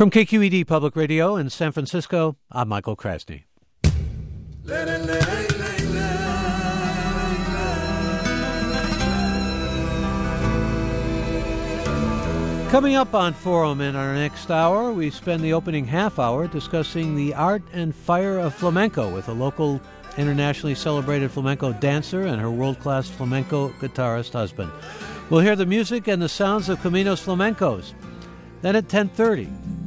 From KQED Public Radio in San Francisco, I'm Michael Krasny. Coming up on Forum in our next hour, we spend the opening half hour discussing the art and fire of flamenco with a local internationally celebrated flamenco dancer and her world-class flamenco guitarist husband. We'll hear the music and the sounds of Caminos Flamencos. Then at 10:30.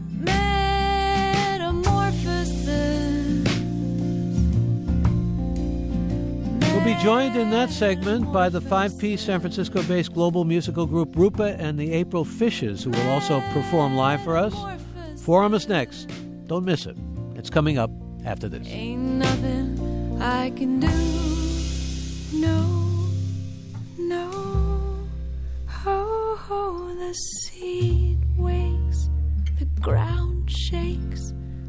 We'll be joined in that segment by the five-piece San Francisco-based global musical group Rupa and the April Fishes, who will also perform live for us. Forum is next. Don't miss it. It's coming up after this. Ain't nothing I can do. No, no. Oh, the seed wakes, the ground shakes.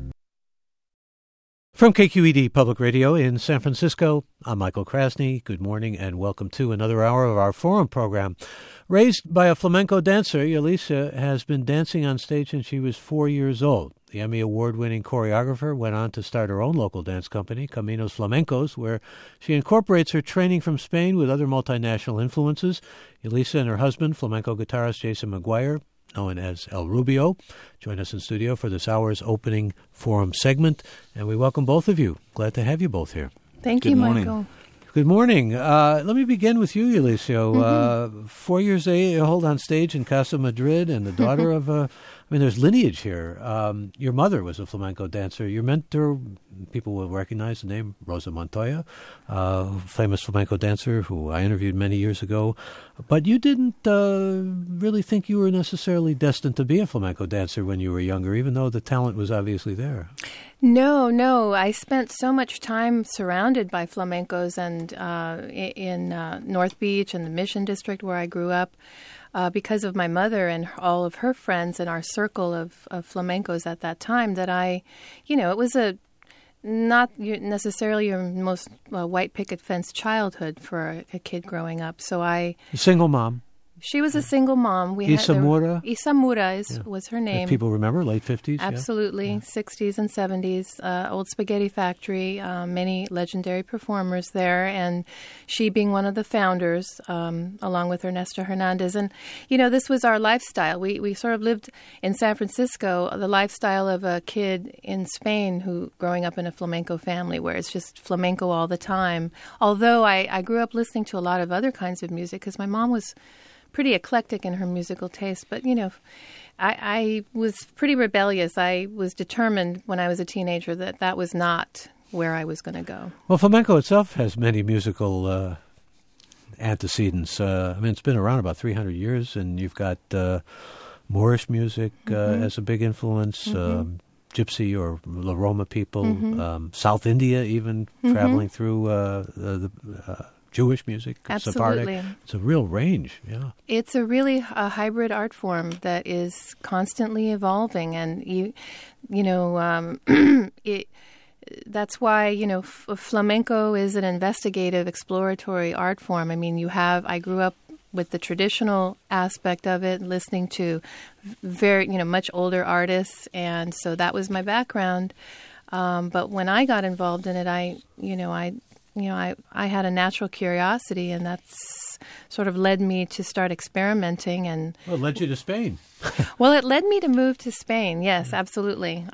From KQED Public Radio in San Francisco, I'm Michael Krasny. Good morning and welcome to another hour of our Forum program. Raised by a flamenco dancer, Yelisa has been dancing on stage since she was 4 years old. The Emmy Award-winning choreographer went on to start her own local dance company, Caminos Flamencos, where she incorporates her training from Spain with other multinational influences. Yelisa and her husband, flamenco guitarist Jason McGuire, known as El Rubio, join us in studio for this hour's opening Forum segment, and we welcome both of you. Glad to have you both here. Thank you, Michael. Good morning. Let me begin with you, Yelicio. 4 years old on stage in Casa Madrid and the daughter of there's lineage here. Your mother was a flamenco dancer. Your mentor, people will recognize the name, Rosa Montoya, famous flamenco dancer who I interviewed many years ago. But you didn't really think you were necessarily destined to be a flamenco dancer when you were younger, even though the talent was obviously there. No. I spent so much time surrounded by flamencos and in North Beach and the Mission District where I grew up. Because of my mother and all of her friends and our circle of flamencos at that time, that it was not necessarily your most white picket fence childhood for a kid growing up. So a single mom. She was a single mom. Isamura? Isamura was her name. If people remember, late 50s? Absolutely. Yeah. 60s and 70s. Old Spaghetti Factory, many legendary performers there, and she being one of the founders, along with Ernesto Hernandez. And, this was our lifestyle. We sort of lived in San Francisco, the lifestyle of a kid in Spain who growing up in a flamenco family where it's just flamenco all the time. Although I grew up listening to a lot of other kinds of music because my mom was pretty eclectic in her musical taste, but I was pretty rebellious. I was determined when I was a teenager that was not where I was going to go. Well, flamenco itself has many musical antecedents. It's been around about 300 years, and you've got Moorish music as a big influence, Gypsy or La Roma people, South India even traveling through the Jewish music, Absolutely. Sephardic. It's a real range, yeah. It's a really hybrid art form that is constantly evolving, and that's why flamenco is an investigative, exploratory art form. I grew up with the traditional aspect of it, listening to very much older artists, and so that was my background. But when I got involved in it, I had a natural curiosity, and that's sort of led me to start experimenting. And well, it led you to Spain. Well, it led me to move to Spain. Yes, absolutely.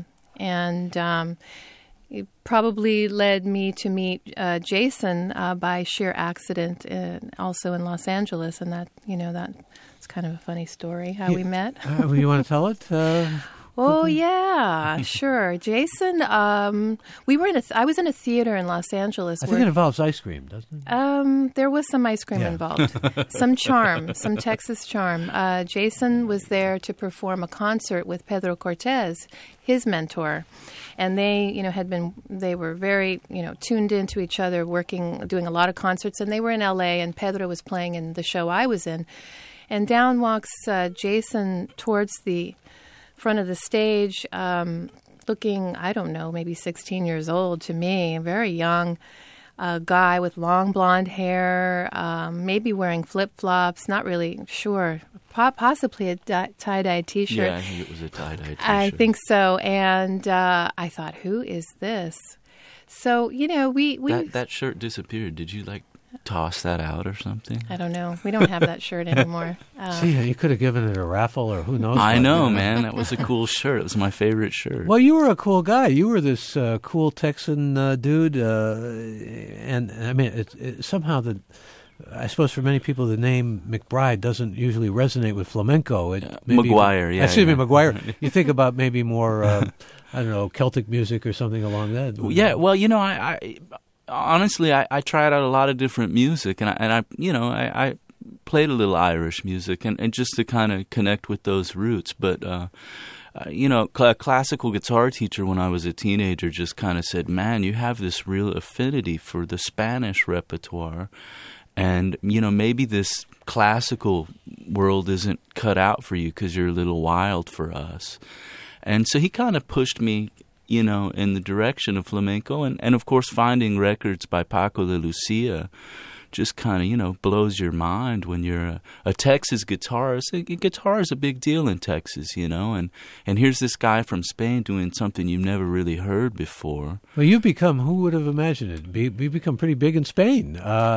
It probably led me to meet Jason by sheer accident, also in Los Angeles, and that's kind of a funny story how we met. You want to tell it? Oh, yeah, sure. Jason, I was in a theater in Los Angeles. I think it involves ice cream, doesn't it? There was some ice cream involved. Some charm, some Texas charm. Jason was there to perform a concert with Pedro Cortez, his mentor. And they were very, tuned into each other, doing a lot of concerts. And they were in L.A., and Pedro was playing in the show I was in. And down walks Jason towards the front of the stage, looking, I don't know, maybe 16 years old to me, very young, a guy with long blonde hair, maybe wearing flip-flops, not really sure, possibly a tie-dye T-shirt. Yeah, I think it was a tie-dye T-shirt. I think so. And I thought, who is this? So, we... That shirt disappeared. Did you, toss that out or something? I don't know. We don't have that shirt anymore. See, you could have given it a raffle or who knows. I know, man. That was a cool shirt. It was my favorite shirt. Well, you were a cool guy. You were this cool Texan dude. And, I mean, somehow I suppose for many people the name McBride doesn't usually resonate with flamenco. McGuire, yeah. Excuse me, McGuire. You think about maybe more, I don't know, Celtic music or something along that. Yeah, well, I honestly, I tried out a lot of different music, and I played a little Irish music, and just to kind of connect with those roots. But a classical guitar teacher when I was a teenager just kind of said, "Man, you have this real affinity for the Spanish repertoire, and maybe this classical world isn't cut out for you because you're a little wild for us." And so he kind of pushed me, in the direction of flamenco. And of course, finding records by Paco de Lucia just kind of, blows your mind when you're a Texas guitarist. Guitar is a big deal in Texas, and here's this guy from Spain doing something you've never really heard before. Well, you've become, who would have imagined it? You've become pretty big in Spain.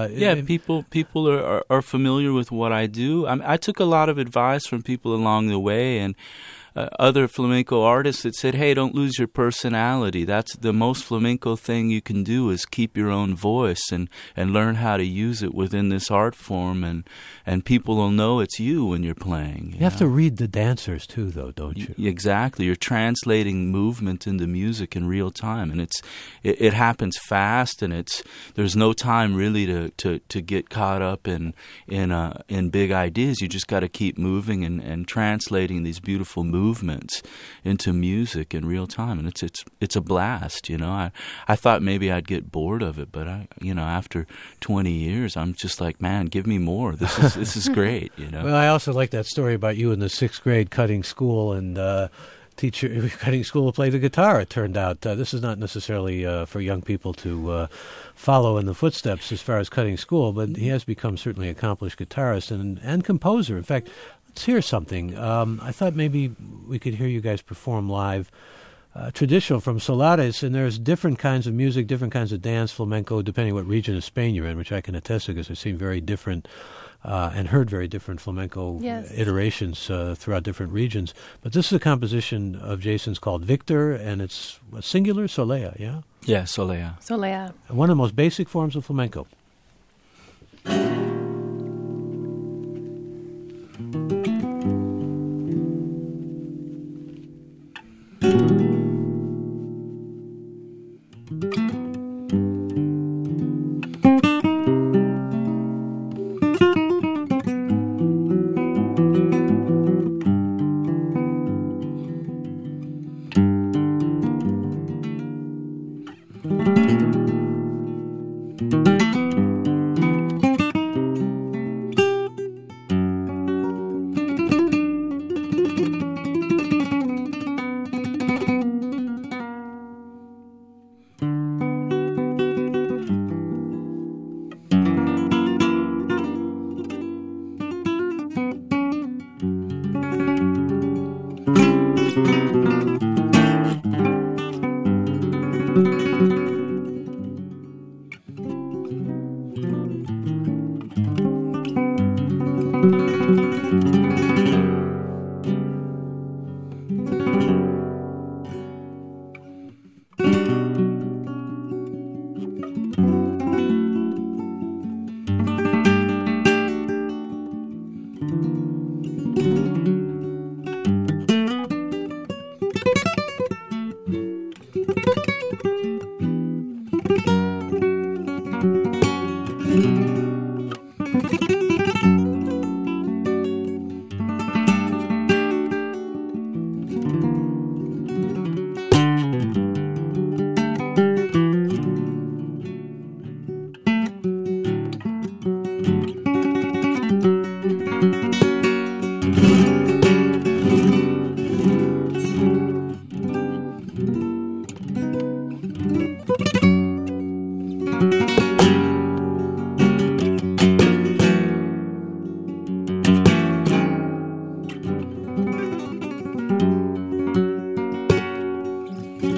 People are familiar with what I do. I took a lot of advice from people along the way, and other flamenco artists that said, hey, don't lose your personality. That's the most flamenco thing you can do, is keep your own voice and learn how to use it within this art form, and people will know it's you when you're playing. You have to read the dancers too, though, don't you? Exactly. You're translating movement into music in real time, and it happens fast, and there's no time really to get caught up in big ideas. You just got to keep moving and translating these beautiful movements into music in real time, and it's a blast. I thought maybe I'd get bored of it, but after 20 years, I'm just like, man, give me more. This is great. Well, I also like that story about you in the 6th grade cutting school and teacher cutting school to play the guitar. It turned out this is not necessarily for young people to follow in the footsteps as far as cutting school, but he has become certainly an accomplished guitarist and composer. In fact, let's hear something. I thought maybe we could hear you guys perform live traditional from Solares, and there's different kinds of music, different kinds of dance, flamenco, depending what region of Spain you're in, which I can attest to because I've seen very different and heard very different flamenco iterations throughout different regions. But this is a composition of Jason's called Victor, and it's a singular, Solea, yeah? Yeah, Solea. Solea. One of the most basic forms of flamenco.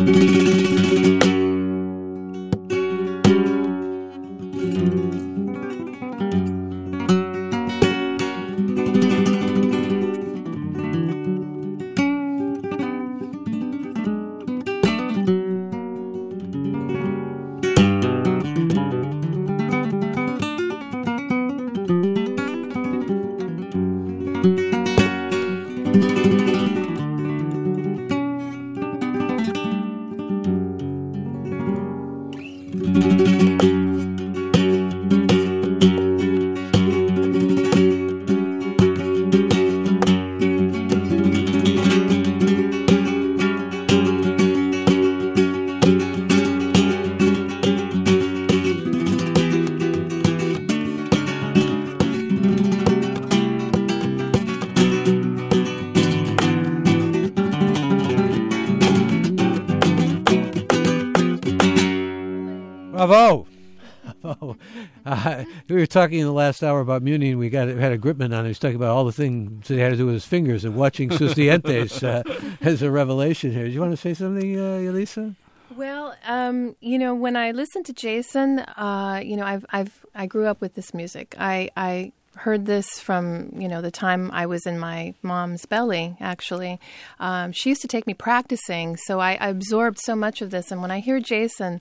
Bravo! We were talking in the last hour about Muni, and we had a gripman on. He was talking about all the things that he had to do with his fingers, and watching Sus Dientes as a revelation here. Do you want to say something, Elisa? Well, when I listened to Jason, I grew up with this music. I heard this from, the time I was in my mom's belly, actually. She used to take me practicing, so I absorbed so much of this. And when I hear Jason,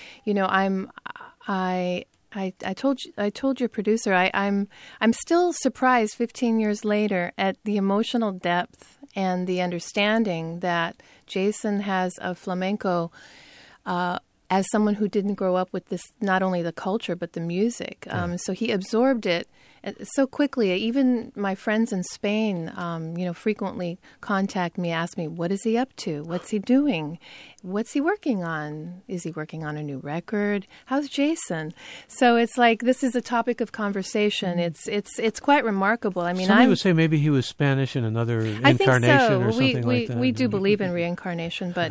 I told your producer, I'm still surprised 15 years later at the emotional depth and the understanding that Jason has of flamenco, as someone who didn't grow up with this, not only the culture, but the music. So he absorbed it so quickly. Even my friends in Spain, frequently contact me, ask me, what is he up to? What's he doing? What's he working on? Is he working on a new record? How's Jason? So it's like, this is a topic of conversation. It's quite remarkable. I mean, somebody would say maybe he was Spanish in another incarnation or something like that. We do believe in reincarnation, but,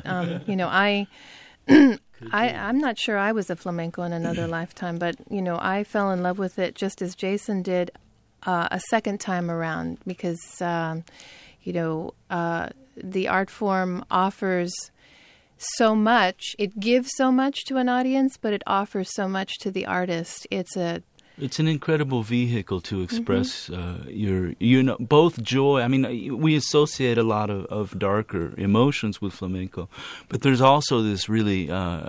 I'm not sure I was a flamenco in another lifetime, but, I fell in love with it just as Jason did a second time around because, the art form offers so much. It gives so much to an audience, but it offers so much to the artist. It's an incredible vehicle to express both joy. I mean, we associate a lot of darker emotions with flamenco, but there's also this really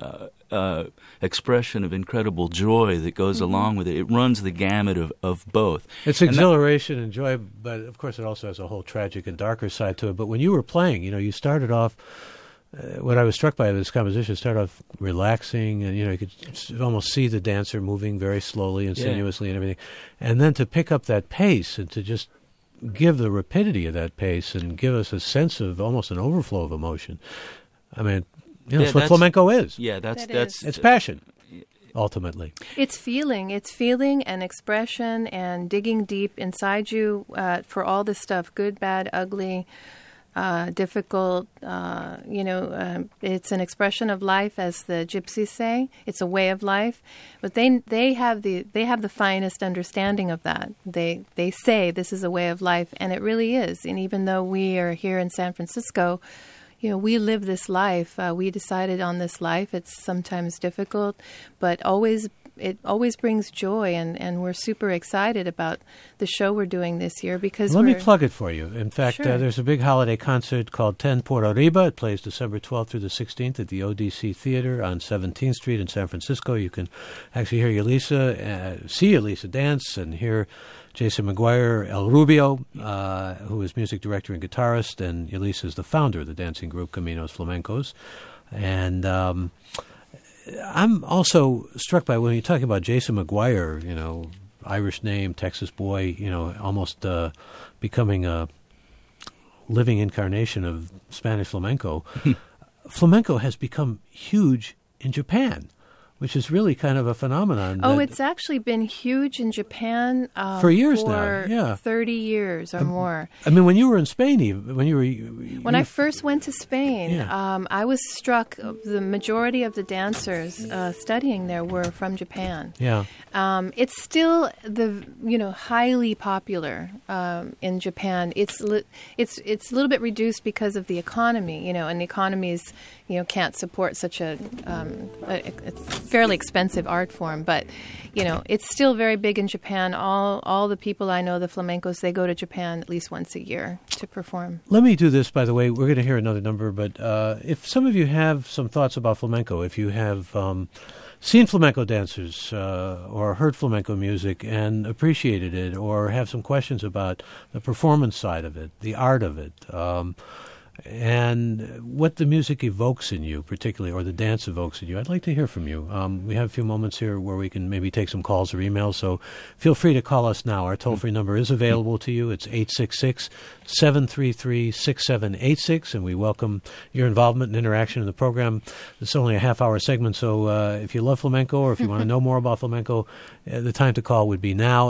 expression of incredible joy that goes along with it. It runs the gamut of both. It's exhilaration and joy, but of course it also has a whole tragic and darker side to it. But when you were playing, you started off. What I was struck by this composition started off relaxing, and you could almost see the dancer moving very slowly and sinuously and everything, and then to pick up that pace and to just give the rapidity of that pace and give us a sense of almost an overflow of emotion. I mean, that's what flamenco is. Yeah, that's it's passion. Ultimately, it's feeling and expression and digging deep inside you for all this stuff, good, bad, ugly. Difficult, it's an expression of life, as the Gypsies say. It's a way of life, but they have the finest understanding of that. They say this is a way of life, and it really is. And even though we are here in San Francisco, we live this life. We decided on this life. It's sometimes difficult, but it always brings joy, and we're super excited about the show we're doing this year because Let me plug it for you. In fact, Sure. There's a big holiday concert called Ten por Arriba. It plays December 12th through the 16th at the ODC Theater on 17th Street in San Francisco. You can actually hear see Elisa dance and hear Jason McGuire, El Rubio, who is music director and guitarist, and Elisa is the founder of the dancing group Caminos Flamencos. And I'm also struck by when you're talking about Jason McGuire, Irish name, Texas boy, almost becoming a living incarnation of Spanish flamenco. Flamenco has become huge in Japan, which is really kind of a phenomenon. Oh, it's actually been huge in Japan for years for now. Yeah, 30 years or more. I mean, when you were in Spain, even when I first went to Spain, Yeah. I was struck. The majority of the dancers studying there were from Japan. Yeah. It's still highly popular in Japan. It's a little bit reduced because of the economy, and the economies can't support such a fairly expensive art form. But it's still very big in Japan. All the people I know, the flamencos, they go to Japan at least once a year to perform. Let me do this, by the way. We're going to hear another number, but if some of you have some thoughts about flamenco, if you have seen flamenco dancers or heard flamenco music and appreciated it, or have some questions about the performance side of it, the art of it, and what the music evokes in you, particularly, or the dance evokes in you, I'd like to hear from you. We have a few moments here where we can maybe take some calls or emails, so feel free to call us now. Our toll-free number is available to you. It's 866-733-6786, and we welcome your involvement and interaction in the program. It's only a half-hour segment, so if you love flamenco or if you want to know more about flamenco, the time to call would be now,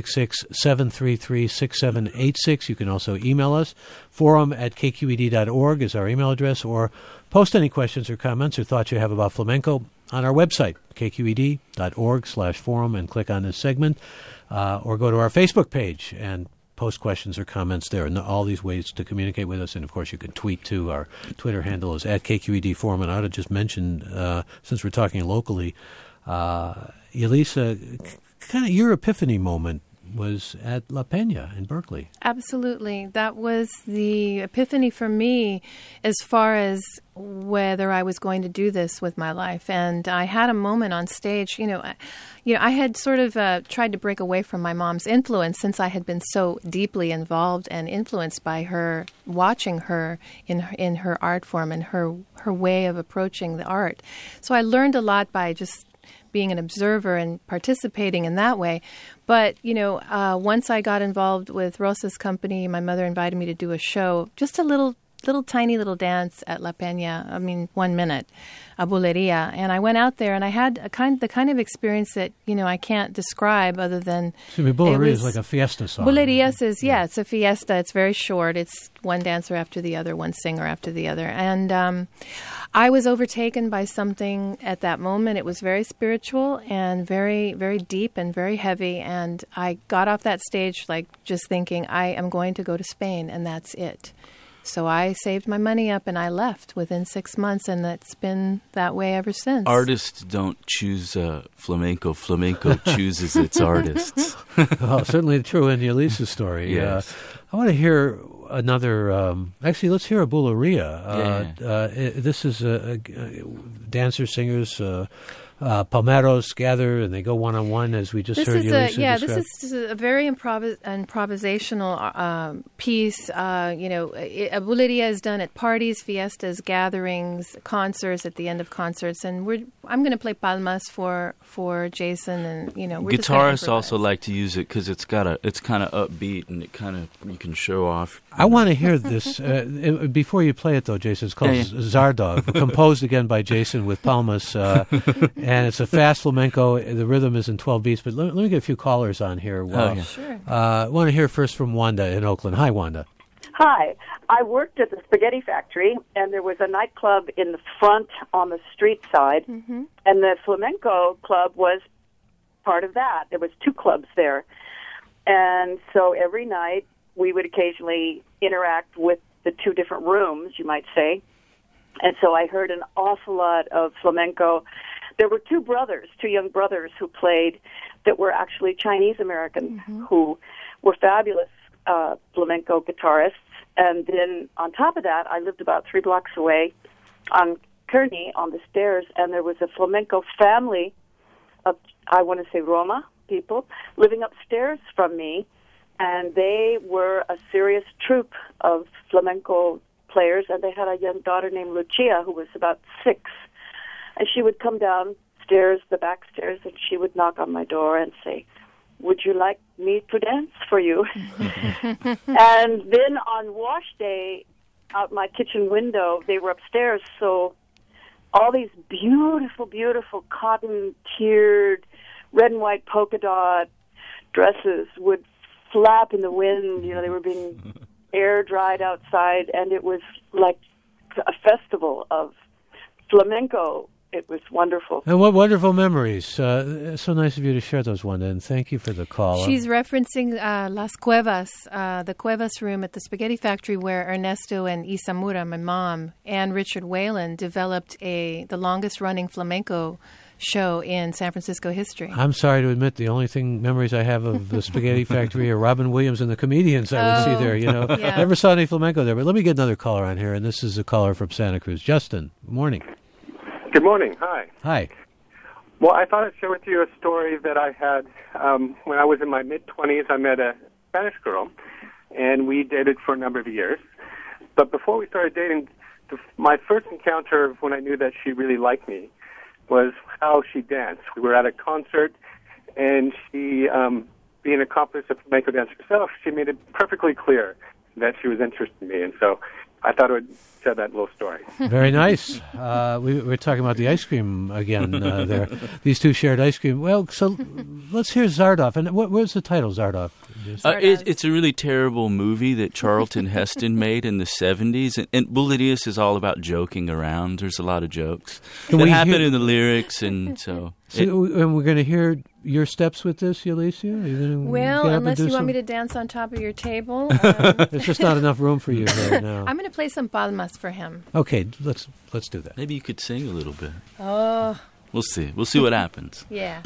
866-733-6786. You can also email us. Forum@kqed.org is our email address, or post any questions or comments or thoughts you have about flamenco on our website, kqed.org/forum, and click on this segment, or go to our Facebook page and post questions or comments there, and all these ways to communicate with us. And, of course, you can tweet, too. Our Twitter handle is @KQED-Forum. And I ought to just mention, since we're talking locally, Yelisa, kind of your epiphany moment was at La Peña in Berkeley. Absolutely. That was the epiphany for me as far as whether I was going to do this with my life. And I had a moment on stage, I had sort of tried to break away from my mom's influence, since I had been so deeply involved and influenced by her, watching her in her art form and her way of approaching the art. So I learned a lot by just being an observer and participating in that way. But, once I got involved with Rosa's company, my mother invited me to do a show, just a little tiny little dance at La Peña, 1 minute, a bulería. And I went out there and I had the kind of experience that, I can't describe other than... Bulería is like a fiesta song. Bulerías is, it's a fiesta. It's very short. It's one dancer after the other, one singer after the other. And I was overtaken by something at that moment. It was very spiritual and very, very deep and very heavy. And I got off that stage just thinking, I am going to go to Spain, and that's it. So I saved my money up and I left within 6 months, and it's been that way ever since. Artists don't choose flamenco. Flamenco chooses its artists. Well, certainly true in Yelisa's story. Yes. I want to hear another... actually, let's hear a bulería. This is dancers, singers... palmeros gather and they go one-on-one, as we just heard Yelisa describe. This is a very improvisational piece. A bulería is done at parties, fiestas, gatherings, concerts, at the end of concerts, and I'm going to play palmas for Jason, and we're guitarists also like to use it because it's kind of upbeat and you can show off. I want to hear this before you play it, though, Jason. It's called Zardog, composed again by Jason with palmas. And it's a fast flamenco. The rhythm is in 12 beats. But let me get a few callers on here. Sure. I want to hear first from Wanda in Oakland. Hi, Wanda. Hi. I worked at the Spaghetti Factory, and there was a nightclub in the front on the street side, and the flamenco club was part of that. There was 2 clubs there. And so every night we would occasionally interact with the 2 different rooms, you might say. And so I heard an awful lot of flamenco. There were 2 young brothers who played that were actually Chinese-Americans who were fabulous flamenco guitarists. And then on top of that, I lived about 3 blocks away on Kearney on the stairs, and there was a flamenco family of, I want to say, Roma people living upstairs from me, and they were a serious troupe of flamenco players, and they had a young daughter named Lucia who was about 6. And she would come downstairs, the back stairs, and she would knock on my door and say, "Would you like me to dance for you?" And then on wash day, out my kitchen window, they were upstairs, so all these beautiful, beautiful cotton-tiered, red and white polka dot dresses would flap in the wind. They were being air dried outside, and it was like a festival of flamenco. It was wonderful. And what wonderful memories. So nice of you to share those, Wanda, and thank you for the call. She's referencing Las Cuevas, the Cuevas room at the Spaghetti Factory where Ernesto and Isamura, my mom, and Richard Whalen developed the longest-running flamenco show in San Francisco history. I'm sorry to admit the only memories I have of the Spaghetti Factory are Robin Williams and the comedians I would see there. Yeah. Never saw any flamenco there. But let me get another caller on here, and this is a caller from Santa Cruz. Justin, good morning. Good morning. Hi. Hi. Well, I thought I'd share with you a story that I had when I was in my mid-20s. I met a Spanish girl, and we dated for a number of years. But before we started dating, my first encounter when I knew that she really liked me was how she danced. We were at a concert, and she, being an accomplice of flamenco dance herself, she made it perfectly clear that she was interested in me. And so I thought I would share that little story. Very nice. We were talking about the ice cream again there. These two shared ice cream. Well, so let's hear Zardoz. And where's the title, Zardoz? It's a really terrible movie that Charlton Heston made in the 70s. And Bulerías is all about joking around. There's a lot of jokes that happen in the lyrics. And so... and we're going to hear your steps with this, Yalicia? Well, unless you want me to dance on top of your table. There's just not enough room for you right now. I'm going to play some palmas for him. Okay, let's do that. Maybe you could sing a little bit. Oh. We'll see. We'll see what happens. Yeah.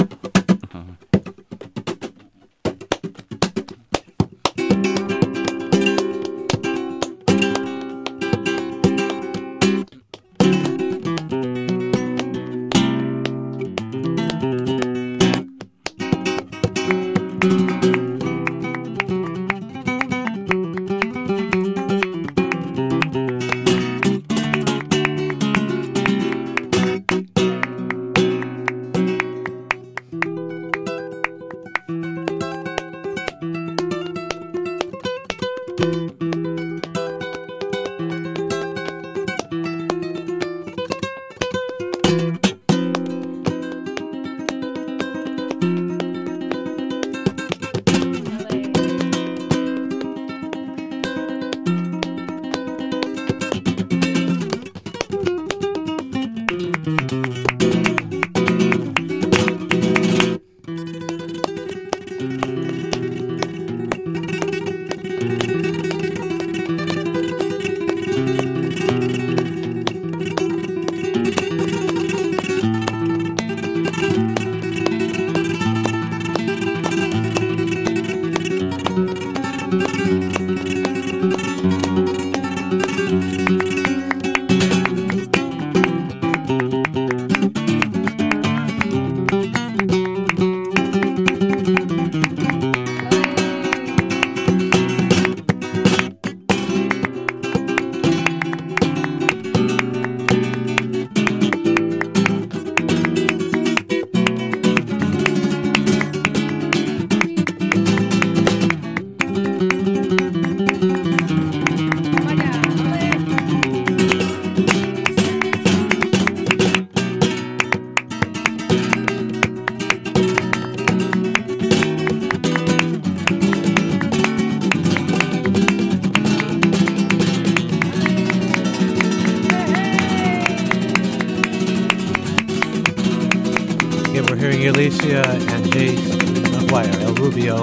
Alicia and Jace Maguire, El Rubio.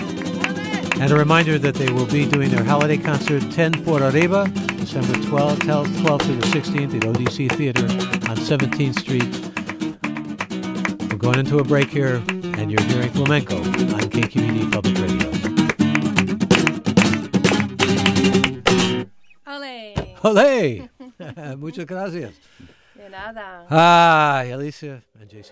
And a reminder that they will be doing their holiday concert 10 Por Arriba, December 12th through the 16th at ODC Theater on 17th Street. We're going into a break here, and you're hearing Flamenco on KQED Public Radio. Olé! Olé! Muchas gracias. De nada. Ah, Alicia and Jason.